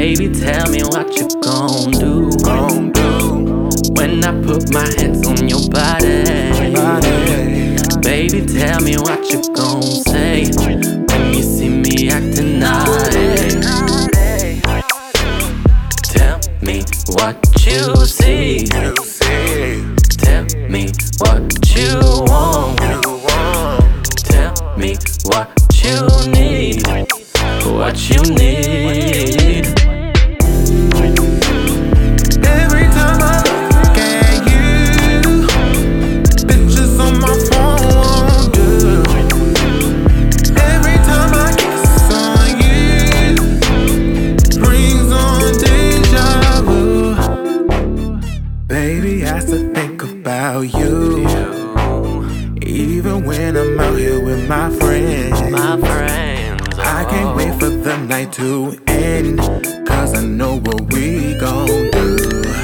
Baby, tell me what you gon' do when I put my hands on your body. Baby, tell me what you gon' say when you see me acting naughty. Tell me what you see. Tell me what you want. Tell me what you need. What you need. Every time I look at you, pictures on my phone do. Every time I kiss on you, brings on deja vu. Baby, I still think about you, even when I'm out here with my friends. I can't wait for the night to end, 'cause I know what we gon' do.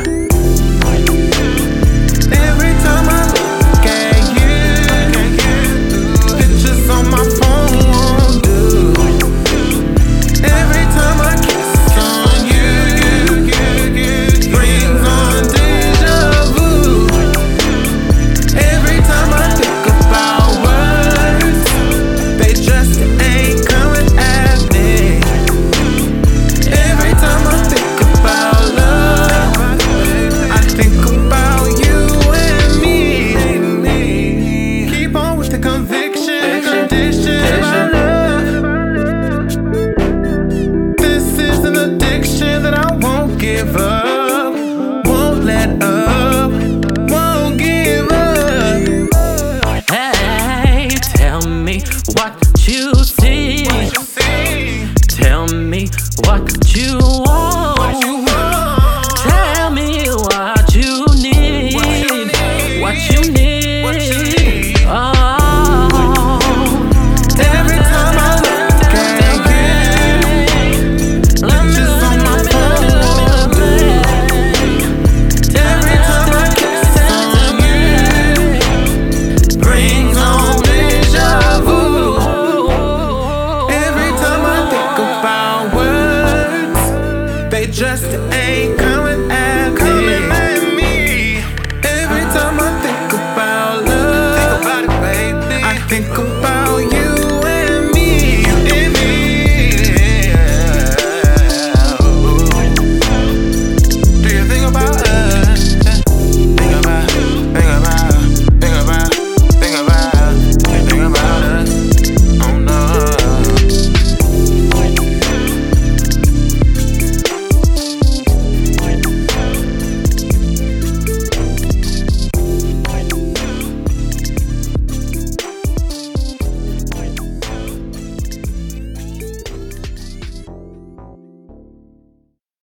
Every time I look at you, pictures on my phone won't do. Every time I kiss on you, brings on deja vu. Every time I think about words, they just ain't coming at me. Every time I think about love, I think about you and me. Keep on with the conviction, condition of love. This is an addiction that I won't give up, won't let up, won't give up. Hey, tell me what you see. Tell me what you want. Tell me what you need. What you need. Oh. Every time I look at you, pictures on my phone do. Every time I kiss on you, brings on deja vu. Every time I think about words, they just ain't coming.